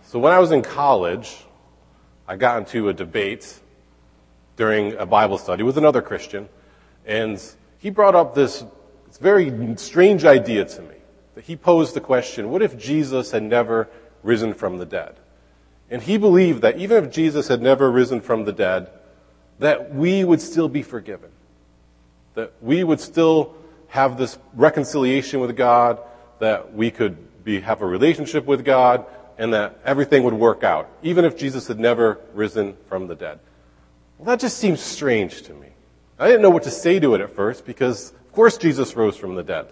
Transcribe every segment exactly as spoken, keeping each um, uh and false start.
So when I was in college, I got into a debate during a Bible study with another Christian, and he brought up this very strange idea to me. That he posed the question, what if Jesus had never risen from the dead? And he believed that even if Jesus had never risen from the dead, that we would still be forgiven. That we would still have this reconciliation with God, that we could be, have a relationship with God, and that everything would work out, even if Jesus had never risen from the dead. Well, that just seems strange to me. I didn't know what to say to it at first, because of course Jesus rose from the dead.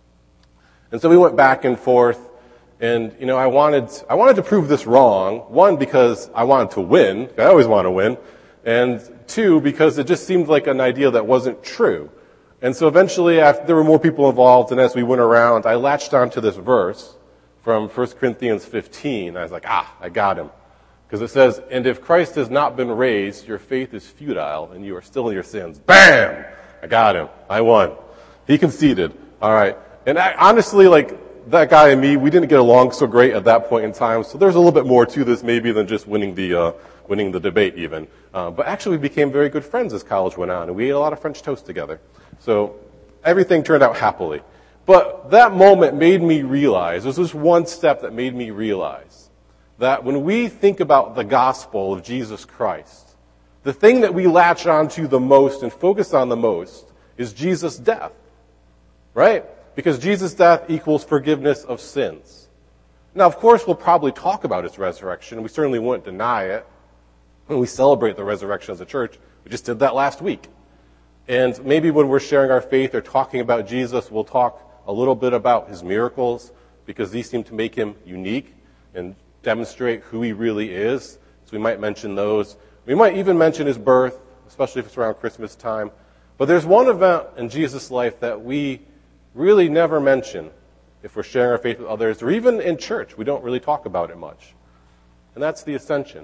And so we went back and forth, and, you know, I wanted, I wanted to prove this wrong. One, because I wanted to win. I always want to win. And two, because it just seemed like an idea that wasn't true. And so eventually, after there were more people involved, and as we went around, I latched onto this verse from First Corinthians fifteen. I was like, ah, I got him. Because it says, and if Christ has not been raised, your faith is futile, and you are still in your sins. Bam! I got him. I won. He conceded. All right. And I, honestly, like, that guy and me, we didn't get along so great at that point in time, so there's a little bit more to this maybe than just winning the uh, winning the debate even. Uh, but actually, we became very good friends as college went on, and we ate a lot of French toast together. So everything turned out happily. But that moment made me realize, there was this one step that made me realize that when we think about the gospel of Jesus Christ, the thing that we latch onto the most and focus on the most is Jesus' death, right? Because Jesus' death equals forgiveness of sins. Now, of course, we'll probably talk about his resurrection. We certainly wouldn't deny it. When we celebrate the resurrection as a church, we just did that last week. And maybe when we're sharing our faith or talking about Jesus, we'll talk a little bit about his miracles, because these seem to make him unique and demonstrate who he really is. So we might mention those. We might even mention his birth, especially if it's around Christmas time. But there's one event in Jesus' life that we really never mention if we're sharing our faith with others, or even in church. We don't really talk about it much. And that's the ascension.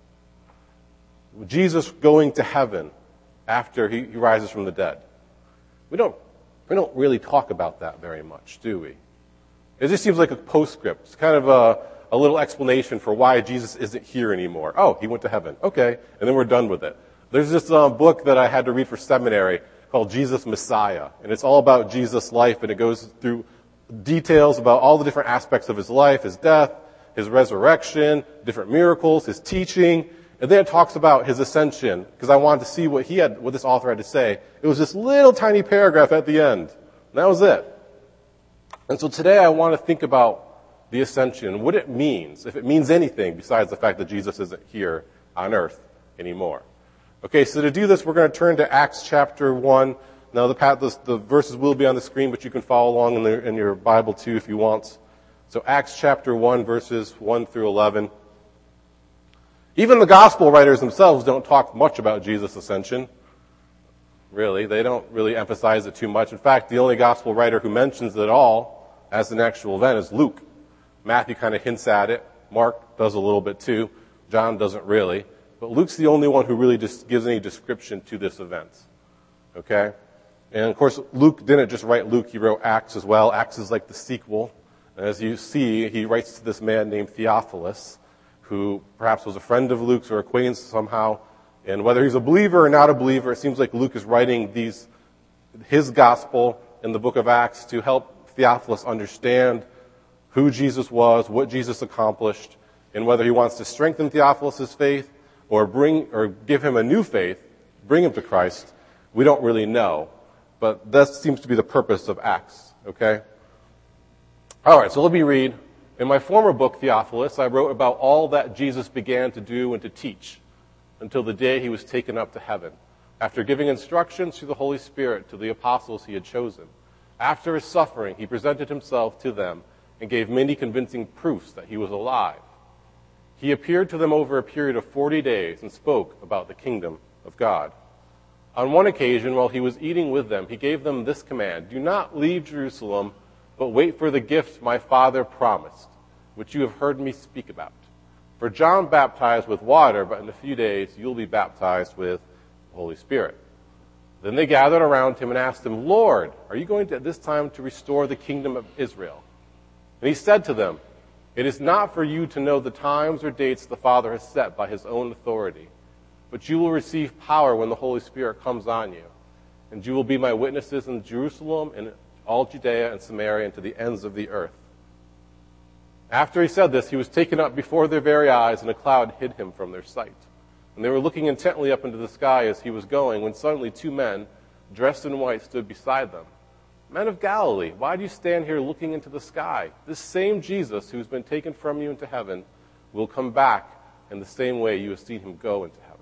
Jesus going to heaven after he, he rises from the dead. We don't, we don't really talk about that very much, do we? It just seems like a postscript. It's kind of a, a little explanation for why Jesus isn't here anymore. Oh, he went to heaven. Okay. And then we're done with it. There's this uh, book that I had to read for seminary called Jesus Messiah. And it's all about Jesus' life, and it goes through details about all the different aspects of his life, his death, his resurrection, different miracles, his teaching. And then it talks about his ascension, because I wanted to see what he had, what this author had to say. It was this little tiny paragraph at the end. And that was it. And so today I want to think about the ascension and what it means, if it means anything besides the fact that Jesus isn't here on earth anymore. Okay, so to do this, we're going to turn to Acts chapter one. Now, the, the, the verses will be on the screen, but you can follow along in, the, in your Bible too if you want. So Acts chapter one, verses one through eleven. Even the gospel writers themselves don't talk much about Jesus' ascension. Really, they don't really emphasize it too much. In fact, the only gospel writer who mentions it at all as an actual event is Luke. Matthew kind of hints at it. Mark does a little bit too. John doesn't really. But Luke's the only one who really just gives any description to this event. Okay? And of course, Luke didn't just write Luke, he wrote Acts as well. Acts is like the sequel. And as you see, he writes to this man named Theophilus, who perhaps was a friend of Luke's or acquaintance somehow. And whether he's a believer or not a believer, it seems like Luke is writing these, his gospel in the book of Acts to help Theophilus understand who Jesus was, what Jesus accomplished, and whether he wants to strengthen Theophilus' faith or bring, or give him a new faith, bring him to Christ. We don't really know. But that seems to be the purpose of Acts, okay? All right, so let me read. In my former book, Theophilus, I wrote about all that Jesus began to do and to teach until the day he was taken up to heaven, after giving instructions through the Holy Spirit to the apostles he had chosen. After his suffering, he presented himself to them and gave many convincing proofs that he was alive. He appeared to them over a period of forty days and spoke about the kingdom of God. On one occasion, while he was eating with them, he gave them this command: do not leave Jerusalem, but wait for the gift my Father promised, which you have heard me speak about. For John baptized with water, but in a few days you'll be baptized with the Holy Spirit. Then they gathered around him and asked him, Lord, are you going to at this time to restore the kingdom of Israel? And he said to them, It is not for you to know the times or dates the Father has set by his own authority, but you will receive power when the Holy Spirit comes on you, and you will be my witnesses in Jerusalem and all Judea and Samaria and to the ends of the earth." After he said this, he was taken up before their very eyes, and a cloud hid him from their sight. And they were looking intently up into the sky as he was going, when suddenly two men, dressed in white, stood beside them. "Men of Galilee, why do you stand here looking into the sky? This same Jesus who has been taken from you into heaven will come back in the same way you have seen him go into heaven."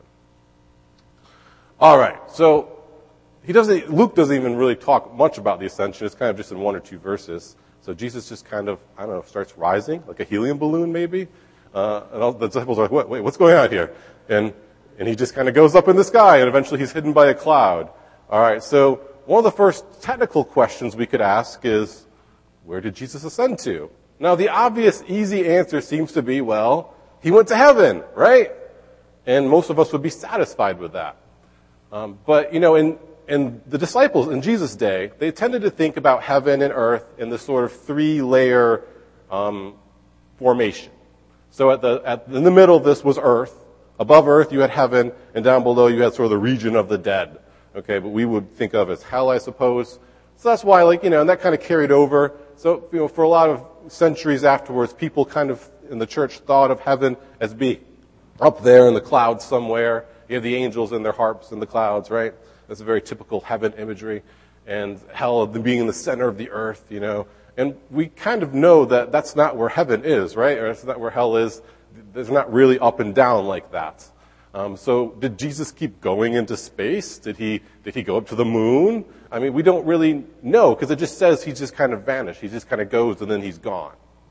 All right, so he doesn't. Luke doesn't even really talk much about the ascension. It's kind of just in one or two verses. So Jesus just kind of, I don't know, starts rising, like a helium balloon maybe. Uh, and all the disciples are like, wait, wait, what's going on here? And and he just kind of goes up in the sky, and eventually he's hidden by a cloud. All right, so one of the first technical questions we could ask is, where did Jesus ascend to? Now, the obvious, easy answer seems to be, well, he went to heaven, right? And most of us would be satisfied with that. Um, but, you know, in And the disciples in Jesus' day, they tended to think about heaven and earth in this sort of three-layer um, formation. So at the at, in the middle, this was earth. Above earth, you had heaven, and down below, you had sort of the region of the dead. Okay, but we would think of as hell, I suppose. So that's why, like, you know, and that kind of carried over. So, you know, for a lot of centuries afterwards, people kind of in the church thought of heaven as being up there in the clouds somewhere. You have the angels and their harps in the clouds, right? That's a very typical heaven imagery. And hell being in the center of the earth, you know. And we kind of know that that's not where heaven is, right? Or that's not where hell is. It's not really up and down like that. Um, so did Jesus keep going into space? Did he did he go up to the moon? I mean, we don't really know, because it just says he just kind of vanished. He just kind of goes and then he's gone.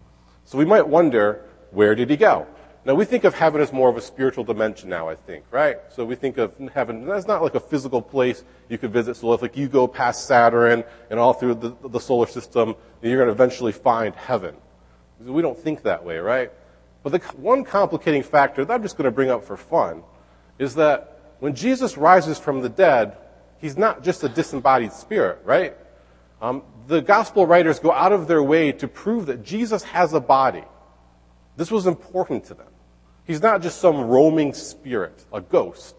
So we might wonder, where did he go? Now, we think of heaven as more of a spiritual dimension now, I think, right? So we think of heaven, that's not like a physical place you could visit. So if like you go past Saturn and all through the, the solar system, then you're going to eventually find heaven. We don't think that way, right? But the one complicating factor that I'm just going to bring up for fun is that when Jesus rises from the dead, he's not just a disembodied spirit, right? Um, the gospel writers go out of their way to prove that Jesus has a body. This was important to them. He's not just some roaming spirit, a ghost.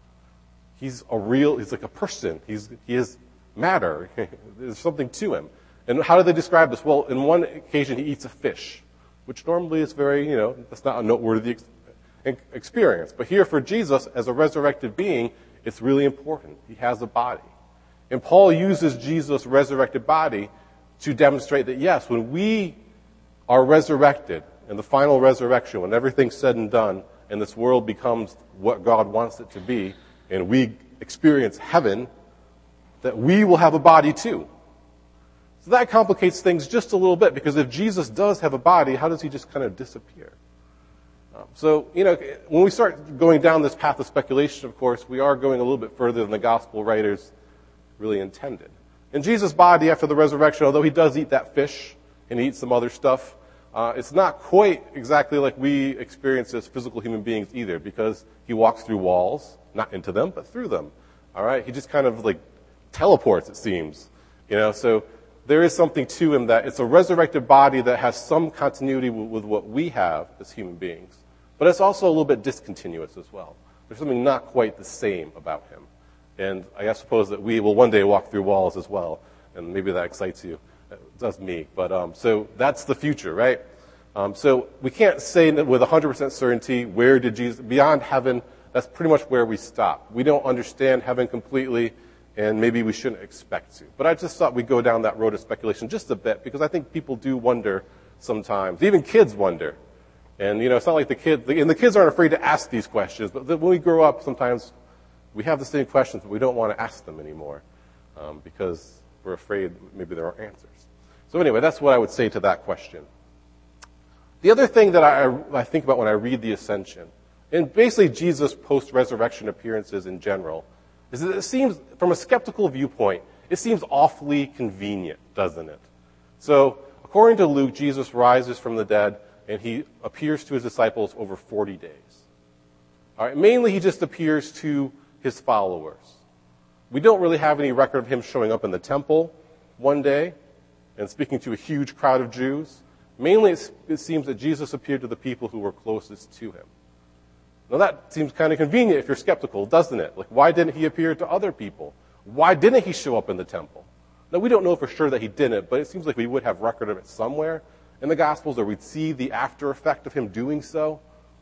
He's a real, he's like a person. He's, he is matter. There's something to him. And how do they describe this? Well, in one occasion he eats a fish, which normally is very, you know, that's not a noteworthy ex- experience. But here for Jesus, as a resurrected being, it's really important. He has a body. And Paul uses Jesus' resurrected body to demonstrate that, yes, when we are resurrected, in the final resurrection, when everything's said and done, and this world becomes what God wants it to be, and we experience heaven, that we will have a body too. So that complicates things just a little bit, because if Jesus does have a body, how does he just kind of disappear? Um, so, you know, when we start going down this path of speculation, of course, we are going a little bit further than the gospel writers really intended. In Jesus' body after the resurrection, although he does eat that fish and he eats some other stuff, Uh, it's not quite exactly like we experience as physical human beings either, because he walks through walls, not into them, but through them. All right? He just kind of like teleports, it seems. You know, so there is something to him that it's a resurrected body that has some continuity with, with what we have as human beings. But it's also a little bit discontinuous as well. There's something not quite the same about him. And I suppose that we will one day walk through walls as well, and maybe that excites you. It does me. But um, so that's the future, right? Um, so we can't say that with one hundred percent certainty, where did Jesus, beyond heaven, that's pretty much where we stop. We don't understand heaven completely, and maybe we shouldn't expect to. But I just thought we'd go down that road of speculation just a bit, because I think people do wonder sometimes. Even kids wonder. And, you know, it's not like the kids, and the kids aren't afraid to ask these questions, but when we grow up, sometimes we have the same questions, but we don't want to ask them anymore, um, because we're afraid maybe there aren't answers. So anyway, that's what I would say to that question. The other thing that I, I think about when I read the Ascension, and basically Jesus' post-resurrection appearances in general, is that it seems, from a skeptical viewpoint, it seems awfully convenient, doesn't it? So, according to Luke, Jesus rises from the dead, and he appears to his disciples over forty days. All right, mainly he just appears to his followers. We don't really have any record of him showing up in the temple one day and speaking to a huge crowd of Jews. Mainly, it seems that Jesus appeared to the people who were closest to him. Now, that seems kind of convenient if you're skeptical, doesn't it? Like, why didn't he appear to other people? Why didn't he show up in the temple? Now, we don't know for sure that he didn't, but it seems like we would have record of it somewhere in the Gospels, or we'd see the after effect of him doing so.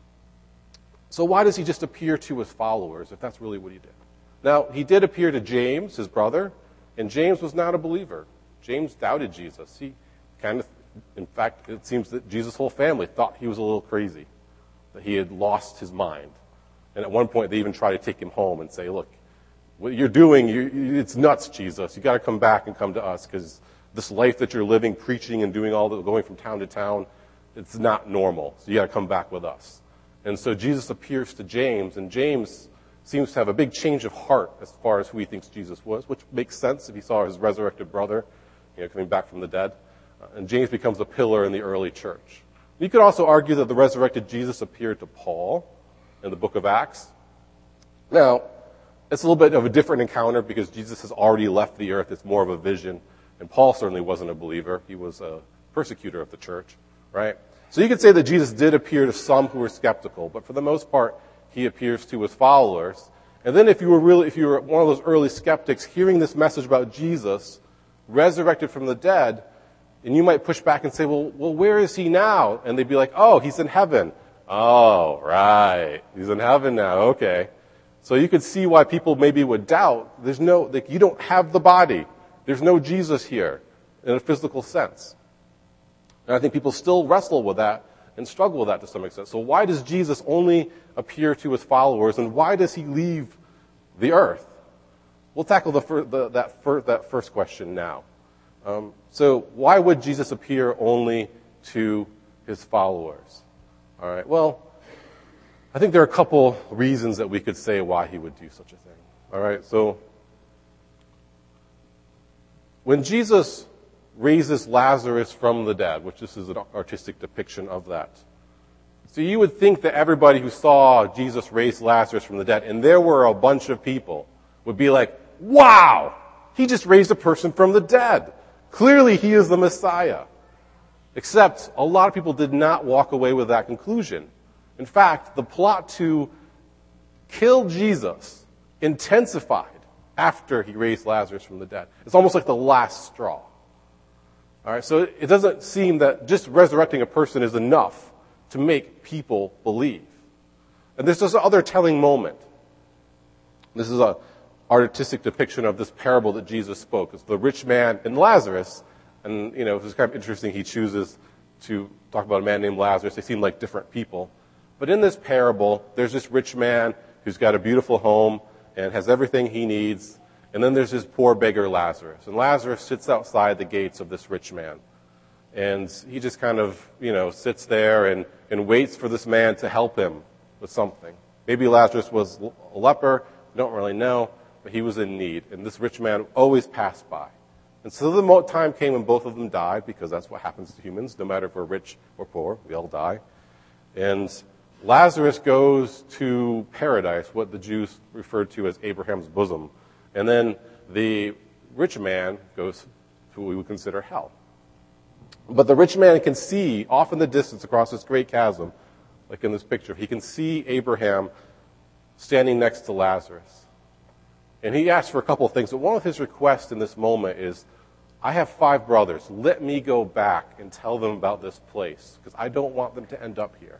So why does he just appear to his followers, if that's really what he did? Now, he did appear to James, his brother, and James was not a believer. James doubted Jesus. He kind of, in fact, it seems that Jesus' whole family thought he was a little crazy, that he had lost his mind. And at one point, they even tried to take him home and say, look, what you're doing, you, it's nuts, Jesus. You got to come back and come to us, because this life that you're living, preaching and doing all the, going from town to town, it's not normal. So you got to come back with us. And so Jesus appears to James, and James seems to have a big change of heart as far as who he thinks Jesus was, which makes sense if he saw his resurrected brother, you know, coming back from the dead. Uh, and James becomes a pillar in the early church. You could also argue that the resurrected Jesus appeared to Paul in the book of Acts. Now, it's a little bit of a different encounter because Jesus has already left the earth. It's more of a vision. And Paul certainly wasn't a believer. He was a persecutor of the church, right? So you could say that Jesus did appear to some who were skeptical, but for the most part, he appears to his followers. And then if you were really, if you were one of those early skeptics hearing this message about Jesus resurrected from the dead, and you might push back and say, well, well, where is he now? And they'd be like, oh, he's in heaven. Oh, right. He's in heaven now. Okay. So you could see why people maybe would doubt. There's no, like, you don't have the body. There's no Jesus here in a physical sense. And I think people still wrestle with that and struggle with that to some extent. So why does Jesus only appear to his followers, and why does he leave the earth? We'll tackle the, fir- the, that, fir- that first question now. Um, so why would Jesus appear only to his followers? All right, well, I think there are a couple reasons that we could say why he would do such a thing. All right, so when Jesus raises Lazarus from the dead, which this is an artistic depiction of that. So you would think that everybody who saw Jesus raise Lazarus from the dead, and there were a bunch of people, would be like, wow, he just raised a person from the dead. Clearly he is the Messiah. Except a lot of people did not walk away with that conclusion. In fact, the plot to kill Jesus intensified after he raised Lazarus from the dead. It's almost like the last straw. All right, so it doesn't seem that just resurrecting a person is enough to make people believe. And there's this other telling moment. This is a artistic depiction of this parable that Jesus spoke. It's the rich man and Lazarus. And, you know, it's kind of interesting he chooses to talk about a man named Lazarus. They seem like different people. But in this parable, there's this rich man who's got a beautiful home and has everything he needs. And then there's this poor beggar Lazarus. And Lazarus sits outside the gates of this rich man. And he just kind of, you know, sits there and, and waits for this man to help him with something. Maybe Lazarus was a leper. We don't really know. But he was in need. And this rich man always passed by. And so the time came when both of them died, because that's what happens to humans. No matter if we're rich or poor, we all die. And Lazarus goes to paradise, what the Jews referred to as Abraham's bosom. And then the rich man goes to what we would consider hell. But the rich man can see off in the distance across this great chasm, like in this picture, he can see Abraham standing next to Lazarus. And he asks for a couple of things. But one of his requests in this moment is, I have five brothers. Let me go back and tell them about this place, because I don't want them to end up here.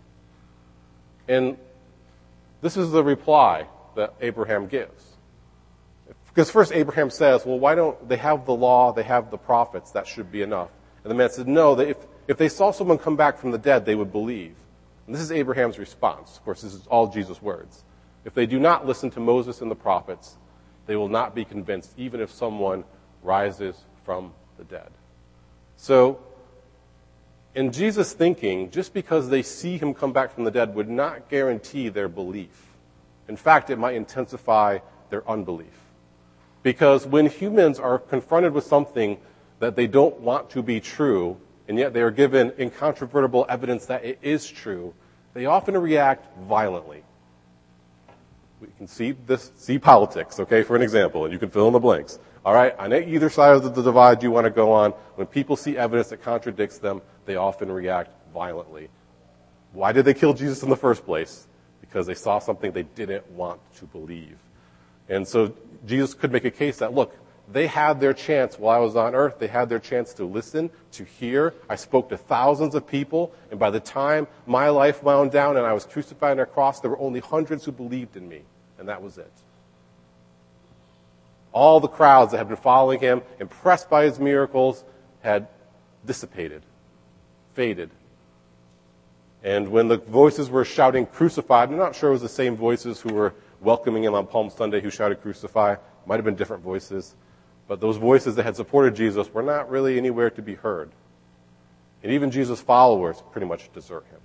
And this is the reply that Abraham gives. Because first Abraham says, well, why don't they have the law, they have the prophets, that should be enough. And the man said, no, they, if, if they saw someone come back from the dead, they would believe. And this is Abraham's response. Of course, this is all Jesus' words. If they do not listen to Moses and the prophets, they will not be convinced, even if someone rises from the dead. So, in Jesus' thinking, just because they see him come back from the dead would not guarantee their belief. In fact, it might intensify their unbelief. Because when humans are confronted with something that they don't want to be true, and yet they are given incontrovertible evidence that it is true, they often react violently. We can see this, see politics, okay, for an example, and you can fill in the blanks. All right? On either side of the divide you want to go on, when people see evidence that contradicts them, they often react violently. Why did they kill Jesus in the first place? Because they saw something they didn't want to believe. And so Jesus could make a case that, look, they had their chance while I was on earth. They had their chance to listen, to hear. I spoke to thousands of people, and by the time my life wound down and I was crucified on a cross, there were only hundreds who believed in me, and that was it. All the crowds that had been following him, impressed by his miracles, had dissipated, faded. And when the voices were shouting, "Crucified," I'm not sure it was the same voices who were welcoming him on Palm Sunday who shouted, "Crucify." Might have been different voices. But those voices that had supported Jesus were not really anywhere to be heard. And even Jesus' followers pretty much desert him.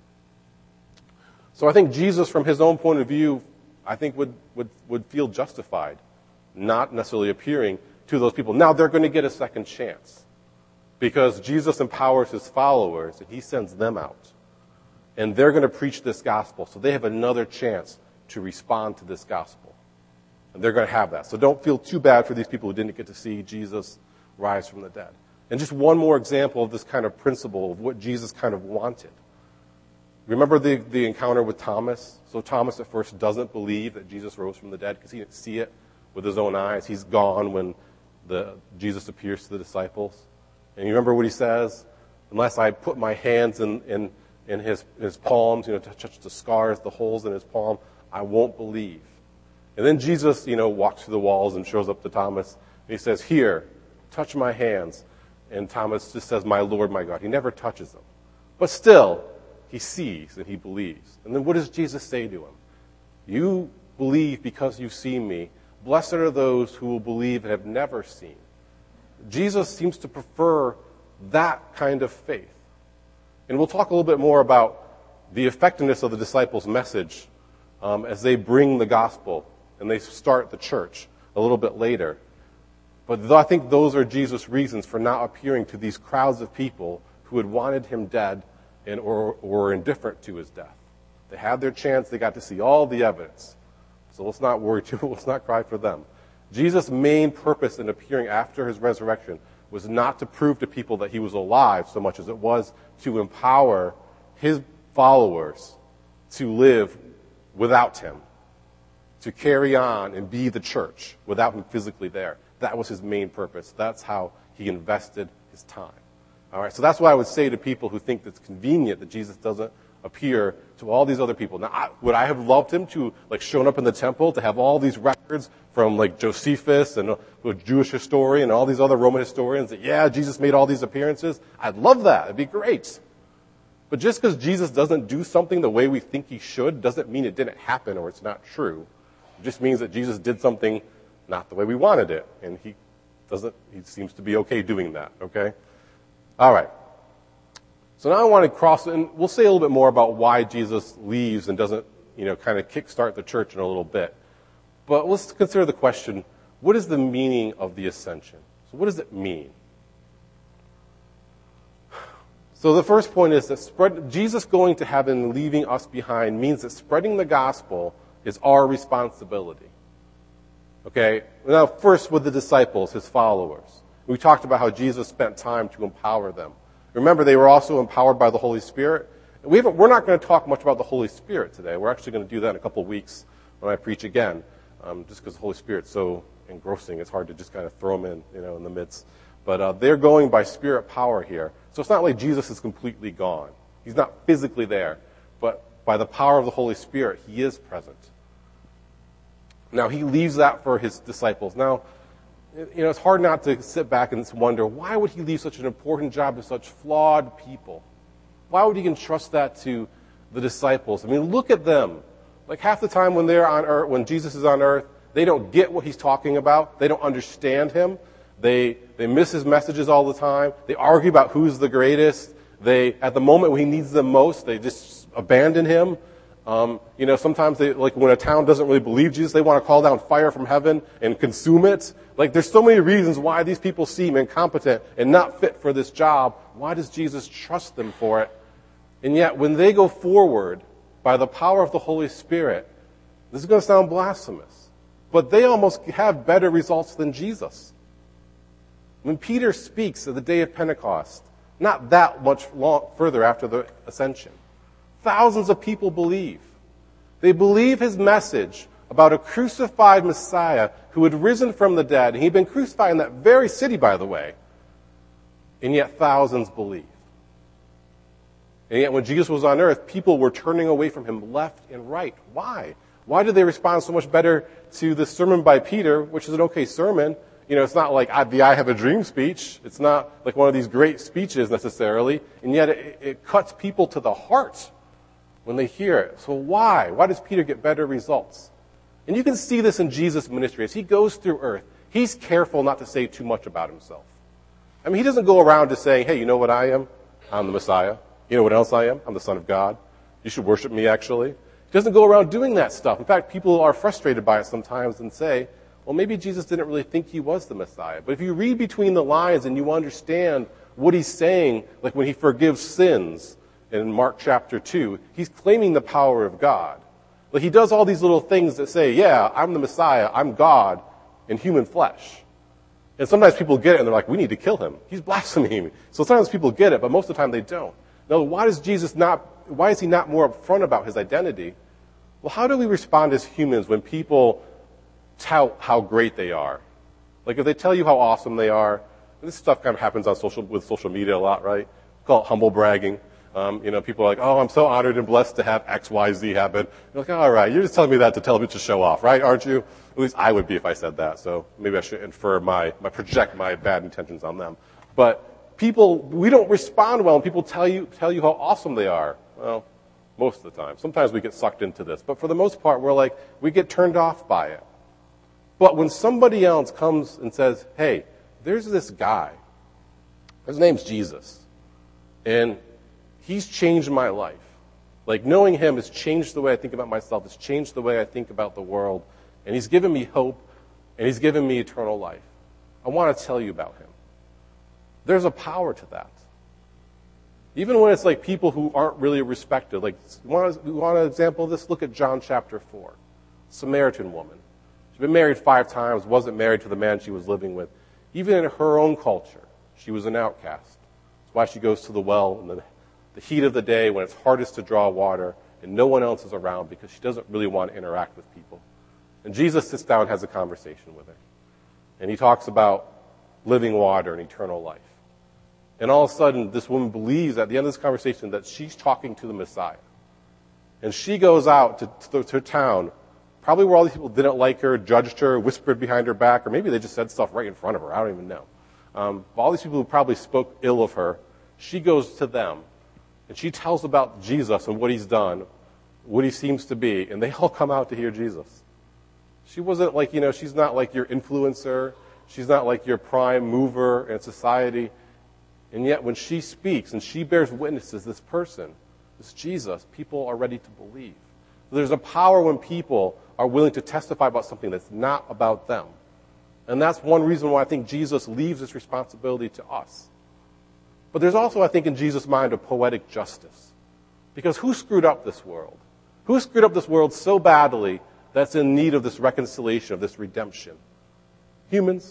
So I think Jesus, from his own point of view, I think would, would, would feel justified not necessarily appearing to those people. Now they're going to get a second chance because Jesus empowers his followers and he sends them out. And they're going to preach this gospel. So they have another chance to respond to this gospel. And they're going to have that. So don't feel too bad for these people who didn't get to see Jesus rise from the dead. And just one more example of this kind of principle of what Jesus kind of wanted. Remember the, the encounter with Thomas? So Thomas at first doesn't believe that Jesus rose from the dead because he didn't see it with his own eyes. He's gone when the, Jesus appears to the disciples. And you remember what he says? Unless I put my hands in, in, in his, his palms, you know, to touch the scars, the holes in his palm, I won't believe. And then Jesus, you know, walks through the walls and shows up to Thomas. And he says, "Here, touch my hands." And Thomas just says, "My Lord, my God." He never touches them. But still, he sees and he believes. And then what does Jesus say to him? "You believe because you see me. Blessed are those who will believe and have never seen." Jesus seems to prefer that kind of faith. And we'll talk a little bit more about the effectiveness of the disciples' message um, as they bring the gospel and they start the church a little bit later. But I think those are Jesus' reasons for not appearing to these crowds of people who had wanted him dead and or, or were indifferent to his death. They had their chance. They got to see all the evidence. So let's not worry too. Let's not cry for them. Jesus' main purpose in appearing after his resurrection was not to prove to people that he was alive so much as it was to empower his followers to live without him, to carry on and be the church without him physically there. That was his main purpose. That's how he invested his time. All right, so that's why I would say to people who think it's convenient that Jesus doesn't appear to all these other people. Now, I, would I have loved him to, like, shown up in the temple, to have all these records from, like, Josephus and a Jewish historian and all these other Roman historians that, yeah, Jesus made all these appearances? I'd love that. It'd be great. But just because Jesus doesn't do something the way we think he should doesn't mean it didn't happen or it's not true. It just means that Jesus did something not the way we wanted it. And he doesn't, he seems to be okay doing that, okay? All right. So now I want to cross, and we'll say a little bit more about why Jesus leaves and doesn't, you know, kind of kickstart the church in a little bit. But let's consider the question, what is the meaning of the ascension? So what does it mean? So the first point is that spread, Jesus going to heaven and leaving us behind means that spreading the gospel is our responsibility. Okay? Now, first with the disciples, his followers. We talked about how Jesus spent time to empower them. Remember, they were also empowered by the Holy Spirit. We haven't, we're not going to talk much about the Holy Spirit today. We're actually going to do that in a couple of weeks when I preach again, um, just because the Holy Spirit's so engrossing. It's hard to just kind of throw them in, you know, in the midst. But uh, they're going by Spirit power here. So it's not like Jesus is completely gone. He's not physically there. But by the power of the Holy Spirit, he is present. Now, he leaves that for his disciples. Now, you know, it's hard not to sit back and wonder, why would he leave such an important job to such flawed people? Why would he entrust that to the disciples? I mean, look at them. Like half the time when they're on earth, when Jesus is on earth, they don't get what he's talking about. They don't understand him. They they miss his messages all the time. They argue about who's the greatest. They, at the moment when he needs them most, they just abandon him. Um, you know, sometimes they, like when a town doesn't really believe Jesus, they want to call down fire from heaven and consume it. Like there's so many reasons why these people seem incompetent and not fit for this job. Why does Jesus trust them for it? And yet when they go forward by the power of the Holy Spirit, this is going to sound blasphemous, but they almost have better results than Jesus. When Peter speaks at the day of Pentecost, not that much long, further after the ascension, thousands of people believe. They believe his message about a crucified Messiah who had risen from the dead. And he'd been crucified in that very city, by the way. And yet thousands believe. And yet when Jesus was on earth, people were turning away from him left and right. Why? Why did they respond so much better to the sermon by Peter, which is an okay sermon? You know, it's not like the I have a dream speech. It's not like one of these great speeches necessarily. And yet it, it cuts people to the heart when they hear it. So why? Why does Peter get better results? And you can see this in Jesus' ministry. As he goes through earth, he's careful not to say too much about himself. I mean, he doesn't go around just saying, hey, you know what I am? I'm the Messiah. You know what else I am? I'm the Son of God. You should worship me, actually. He doesn't go around doing that stuff. In fact, people are frustrated by it sometimes and say, well, maybe Jesus didn't really think he was the Messiah. But if you read between the lines and you understand what he's saying, like when he forgives sins in Mark chapter two, he's claiming the power of God. Like he does all these little things that say, yeah, I'm the Messiah, I'm God in human flesh. And sometimes people get it and they're like, we need to kill him. He's blaspheming. So sometimes people get it, but most of the time they don't. Now, why does Jesus not, why is he not more upfront about his identity? Well, how do we respond as humans when people tell how great they are? Like if they tell you how awesome they are, this stuff kind of happens on social, with social media a lot, right? We call it humble bragging. Um, you know, people are like, oh, I'm so honored and blessed to have X, Y, Z happen. You're like, all right, you're just telling me that to tell me to show off, right? Aren't you? At least I would be if I said that. So maybe I should infer my, my project my bad intentions on them. But people, we don't respond well when people tell you, tell you how awesome they are. Well, most of the time. Sometimes we get sucked into this. But for the most part, we're like, we get turned off by it. But when somebody else comes and says, hey, there's this guy. His name's Jesus. And he's changed my life. Like knowing him has changed the way I think about myself. It's changed the way I think about the world. And he's given me hope. And he's given me eternal life. I want to tell you about him. There's a power to that. Even when it's like people who aren't really respected. Like, you want, you want an example of this? Look at John chapter four. Samaritan woman. She'd been married five times, wasn't married to the man she was living with. Even in her own culture, she was an outcast. That's why she goes to the well in the, the heat of the day when it's hardest to draw water and no one else is around because she doesn't really want to interact with people. And Jesus sits down and has a conversation with her. And he talks about living water and eternal life. And all of a sudden, this woman believes at the end of this conversation that she's talking to the Messiah. And she goes out to, to, to town, probably where all these people didn't like her, judged her, whispered behind her back, or maybe they just said stuff right in front of her. I don't even know. Um, all these people who probably spoke ill of her, she goes to them. And she tells about Jesus and what he's done, what he seems to be, and they all come out to hear Jesus. She wasn't like, you know, she's not like your influencer. She's not like your prime mover in society. And yet when she speaks and she bears witness to this person, this Jesus, people are ready to believe. There's a power when people are willing to testify about something that's not about them. And that's one reason why I think Jesus leaves this responsibility to us. But there's also, I think, in Jesus' mind, a poetic justice. Because who screwed up this world? Who screwed up this world so badly that's in need of this reconciliation, of this redemption? Humans.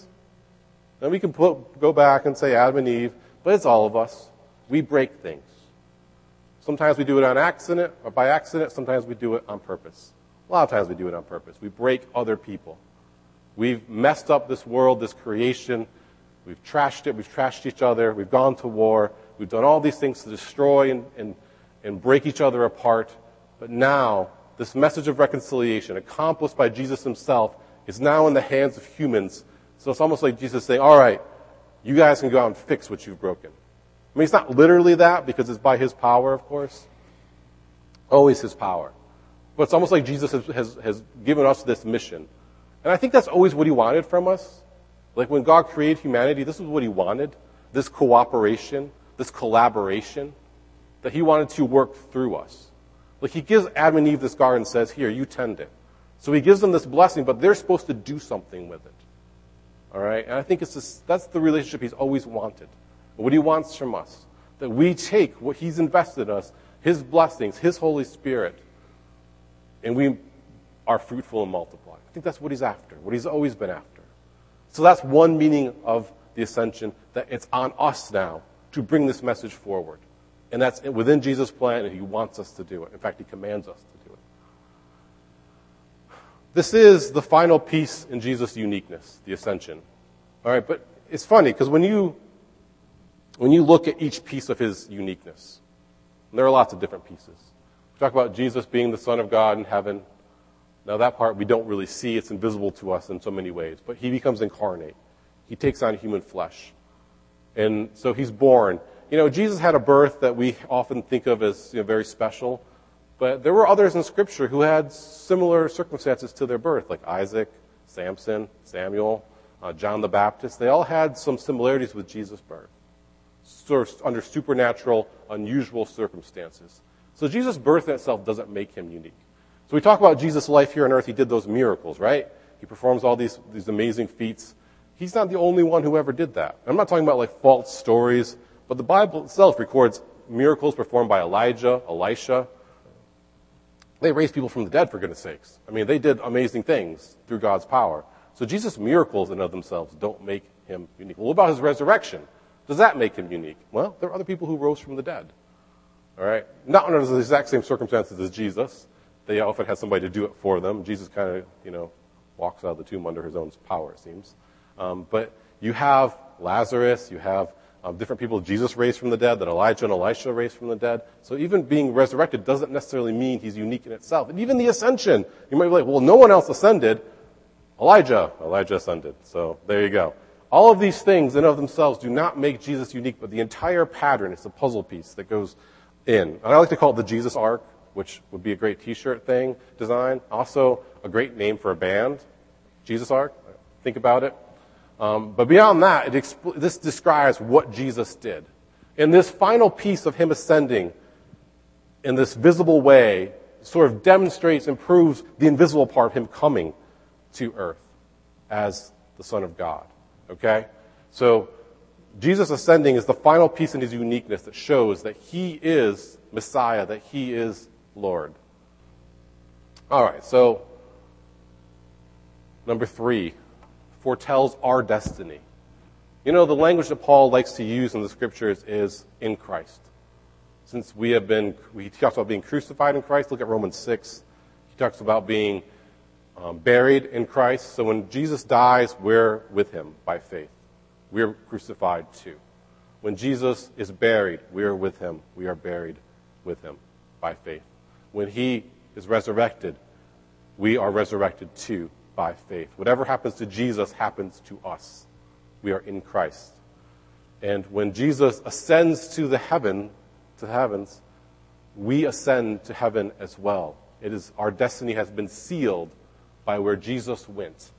And we can put, go back and say Adam and Eve, but it's all of us. We break things. Sometimes we do it on accident or by accident. Sometimes we do it on purpose. A lot of times we do it on purpose. We break other people. We've messed up this world, this creation. We've trashed it. We've trashed each other. We've gone to war. We've done all these things to destroy and, and, and break each other apart. But now, this message of reconciliation, accomplished by Jesus himself, is now in the hands of humans. So it's almost like Jesus saying, all right, you guys can go out and fix what you've broken. I mean, it's not literally that, because it's by his power, of course. Always his power. But it's almost like Jesus has, has, has given us this mission. And I think that's always what he wanted from us. Like when God created humanity, this is what he wanted. This cooperation, this collaboration, that he wanted to work through us. Like he gives Adam and Eve this garden and says, here, you tend it. So he gives them this blessing, but they're supposed to do something with it. All right? And I think it's this, that's the relationship he's always wanted. What he wants from us. That we take what he's invested in us, his blessings, his Holy Spirit, and we are fruitful and multiply. I think that's what he's after, what he's always been after. So that's one meaning of the ascension, that it's on us now to bring this message forward. And that's within Jesus' plan, and he wants us to do it. In fact, he commands us to do it. This is the final piece in Jesus' uniqueness, the ascension. All right, but it's funny, because when you, when you look at each piece of his uniqueness, and there are lots of different pieces. We talk about Jesus being the Son of God in heaven. Now that part we don't really see. It's invisible to us in so many ways. But he becomes incarnate. He takes on human flesh. And so he's born. You know, Jesus had a birth that we often think of as, you know, very special. But there were others in Scripture who had similar circumstances to their birth, like Isaac, Samson, Samuel, uh, John the Baptist. They all had some similarities with Jesus' birth, sort of under supernatural, unusual circumstances. So Jesus' birth in itself doesn't make him unique. So we talk about Jesus' life here on earth. He did those miracles, right? He performs all these, these amazing feats. He's not the only one who ever did that. I'm not talking about like false stories, but the Bible itself records miracles performed by Elijah, Elisha. They raised people from the dead, for goodness sakes. I mean, they did amazing things through God's power. So Jesus' miracles in and of themselves don't make him unique. Well, what about his resurrection? Does that make him unique? Well, there are other people who rose from the dead. All right? Not under the exact same circumstances as Jesus. They often had somebody to do it for them. Jesus kind of, you know, walks out of the tomb under his own power, it seems. Um, but you have Lazarus, you have um, different people Jesus raised from the dead, that Elijah and Elisha raised from the dead. So even being resurrected doesn't necessarily mean he's unique in itself. And even the ascension, you might be like, well, no one else ascended. Elijah, Elijah ascended. So there you go. All of these things in and of themselves do not make Jesus unique, but the entire pattern is a puzzle piece that goes in. And I like to call it the Jesus Ark, which would be a great t-shirt thing, design. Also a great name for a band, Jesus Ark. Think about it. Um, but beyond that, it exp- this describes what Jesus did. And this final piece of him ascending in this visible way sort of demonstrates and proves the invisible part of him coming to earth as the Son of God. Okay? So Jesus ascending is the final piece in his uniqueness that shows that he is Messiah, that he is Lord. All right, so number three, foretells our destiny. You know, the language that Paul likes to use in the Scriptures is in Christ. Since we have been, he talks about being crucified in Christ. Look at Romans six. He talks about being um, buried in Christ. So when Jesus dies, we're with him by faith. We're crucified too. When Jesus is buried, we are with him. We are buried with him by faith. When he is resurrected, we are resurrected too by faith. Whatever happens to Jesus happens to us. We are in Christ. And when Jesus ascends to the heaven, to heavens, we ascend to heaven as well. It is, our destiny has been sealed by where Jesus went.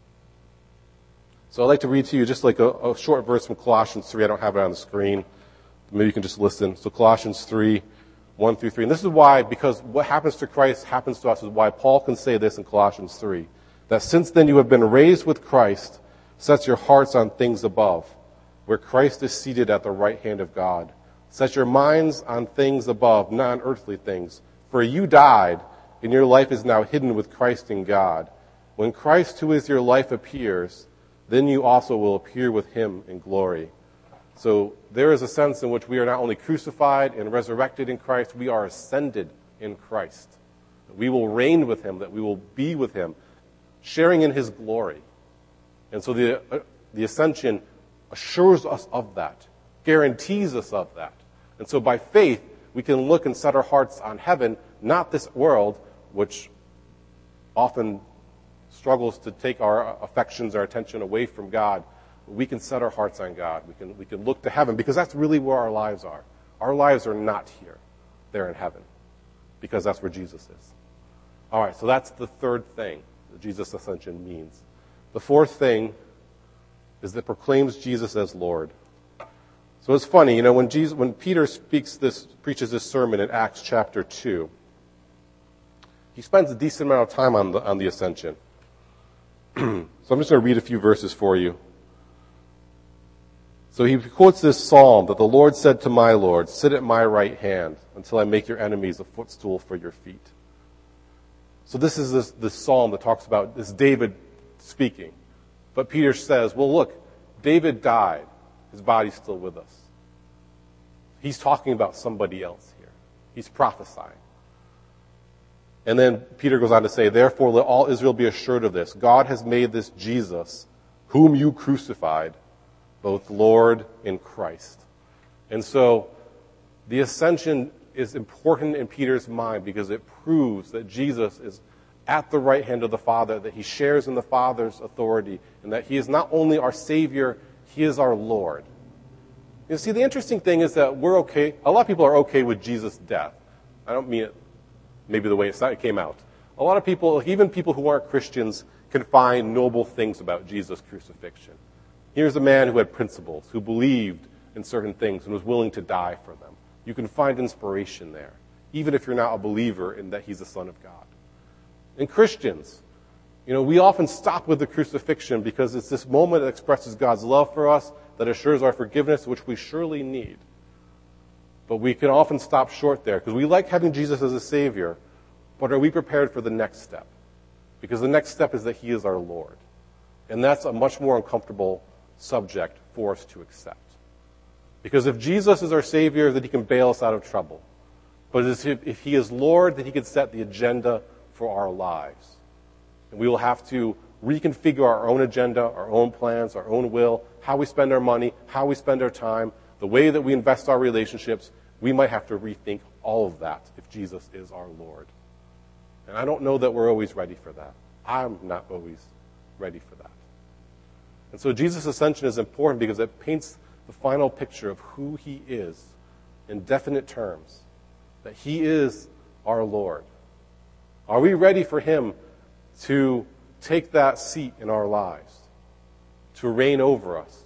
So I'd like to read to you just like a, a short verse from Colossians three. I don't have it on the screen. Maybe you can just listen. So Colossians three, one through three. And this is why, because what happens to Christ happens to us, is why Paul can say this in Colossians three. That since then you have been raised with Christ, set your hearts on things above, where Christ is seated at the right hand of God. Set your minds on things above, not on earthly things. For you died, and your life is now hidden with Christ in God. When Christ, who is your life, appears, then you also will appear with him in glory. So there is a sense in which we are not only crucified and resurrected in Christ, we are ascended in Christ. We will reign with him, that we will be with him, sharing in his glory. And so the, uh, the ascension assures us of that, guarantees us of that. And so by faith, we can look and set our hearts on heaven, not this world, which often struggles to take our affections, our attention away from God. We can set our hearts on God. We can, we can look to heaven, because that's really where our lives are. Our lives are not here. They're in heaven, because that's where Jesus is. All right, so that's the third thing that Jesus' ascension means. The fourth thing is that it proclaims Jesus as Lord. So it's funny, you know, when Jesus, when Peter speaks this, preaches this sermon in Acts chapter two, he spends a decent amount of time on the, on the ascension. So I'm just going to read a few verses for you. So he quotes this psalm that the Lord said to my Lord, sit at my right hand until I make your enemies a footstool for your feet. So this is this, this psalm that talks about this David speaking. But Peter says, well, look, David died. His body's still with us. He's talking about somebody else here. He's prophesying. And then Peter goes on to say, therefore let all Israel be assured of this. God has made this Jesus, whom you crucified, both Lord and Christ. And so the ascension is important in Peter's mind because it proves that Jesus is at the right hand of the Father, that he shares in the Father's authority, and that he is not only our Savior, he is our Lord. You see, the interesting thing is that we're okay, a lot of people are okay with Jesus' death. I don't mean it maybe the way it came out. A lot of people, even people who aren't Christians, can find noble things about Jesus' crucifixion. Here's a man who had principles, who believed in certain things and was willing to die for them. You can find inspiration there, even if you're not a believer in that he's the Son of God. And Christians, you know, we often stop with the crucifixion because it's this moment that expresses God's love for us, that assures our forgiveness, which we surely need. But we can often stop short there because we like having Jesus as a Savior, but are we prepared for the next step? Because the next step is that he is our Lord. And that's a much more uncomfortable subject for us to accept. Because if Jesus is our Savior, then he can bail us out of trouble. But if he is Lord, then he can set the agenda for our lives. And we will have to reconfigure our own agenda, our own plans, our own will, how we spend our money, how we spend our time, the way that we invest our relationships. We might have to rethink all of that if Jesus is our Lord. And I don't know that we're always ready for that. I'm not always ready for that. And so Jesus' ascension is important because it paints the final picture of who he is in definite terms, that he is our Lord. Are we ready for him to take that seat in our lives, to reign over us,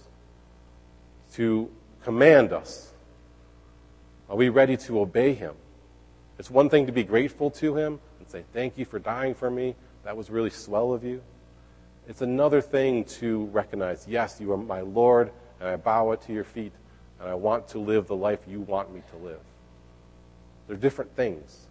to command us? Are we ready to obey him? It's one thing to be grateful to him and say, thank you for dying for me. That was really swell of you. It's another thing to recognize, yes, you are my Lord, and I bow it to your feet, and I want to live the life you want me to live. They're different things.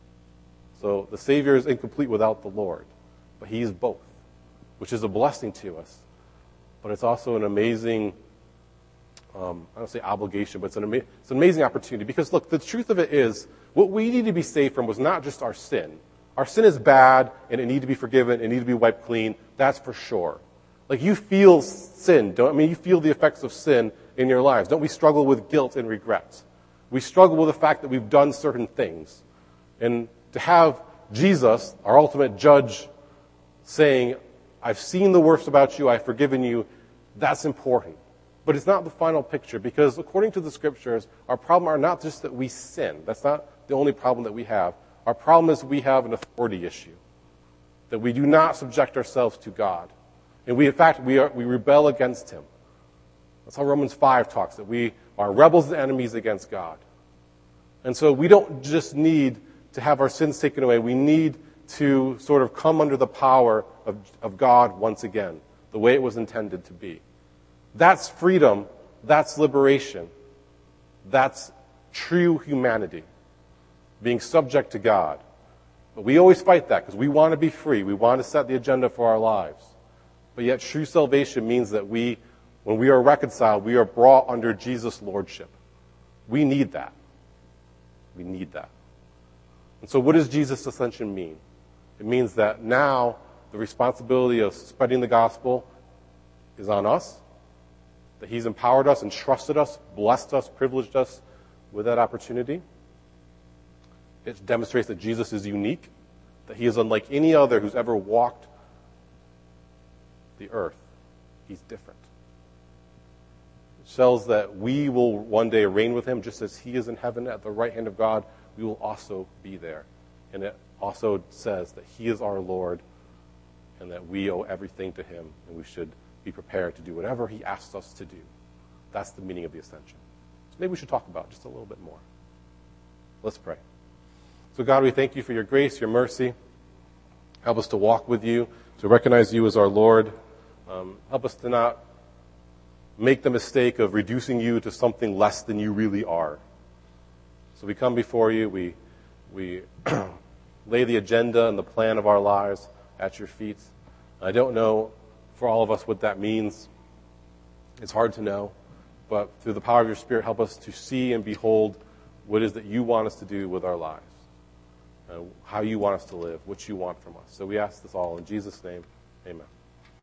So the Savior is incomplete without the Lord, but he is both, which is a blessing to us. But it's also an amazing, um, I don't say obligation, but it's an, ama- it's an amazing opportunity. Because look, the truth of it is, what we need to be saved from was not just our sin. Our sin is bad, and it needs to be forgiven, it needs to be wiped clean. That's for sure. Like, you feel sin, don't I mean, you feel the effects of sin in your lives. Don't we struggle with guilt and regrets? We struggle with the fact that we've done certain things. And to have Jesus, our ultimate judge, saying, I've seen the worst about you, I've forgiven you, that's important. But it's not the final picture, because according to the scriptures, our problem are not just that we sin. That's not the only problem that we have. Our problem is we have an authority issue, that we do not subject ourselves to God. And we, in fact, we, are, we rebel against him. That's how Romans five talks, that we are rebels and enemies against God. And so we don't just need to have our sins taken away. We need to sort of come under the power of, of God once again, the way it was intended to be. That's freedom. That's liberation. That's true humanity, being subject to God. But we always fight that because we want to be free. We want to set the agenda for our lives. But yet true salvation means that we, when we are reconciled, we are brought under Jesus' lordship. We need that. We need that. And so what does Jesus' ascension mean? It means that now the responsibility of spreading the gospel is on us, that he's empowered us, entrusted us, blessed us, privileged us with that opportunity. It demonstrates that Jesus is unique, that he is unlike any other who's ever walked the earth. He's different. It shows that we will one day reign with him, just as he is in heaven at the right hand of God, we will also be there. And it also says that he is our Lord and that we owe everything to him, and we should be prepared to do whatever he asks us to do. That's the meaning of the ascension. So maybe we should talk about it just a little bit more. Let's pray. So God, we thank you for your grace, your mercy. Help us to walk with you, to recognize you as our Lord. Um, help us to not make the mistake of reducing you to something less than you really are. So we come before you, we, we lay the agenda and the plan of our lives at your feet. I don't know for all of us what that means. It's hard to know, but through the power of your Spirit, help us to see and behold what it is that you want us to do with our lives, uh, how you want us to live, what you want from us. So we ask this all in Jesus' name. Amen.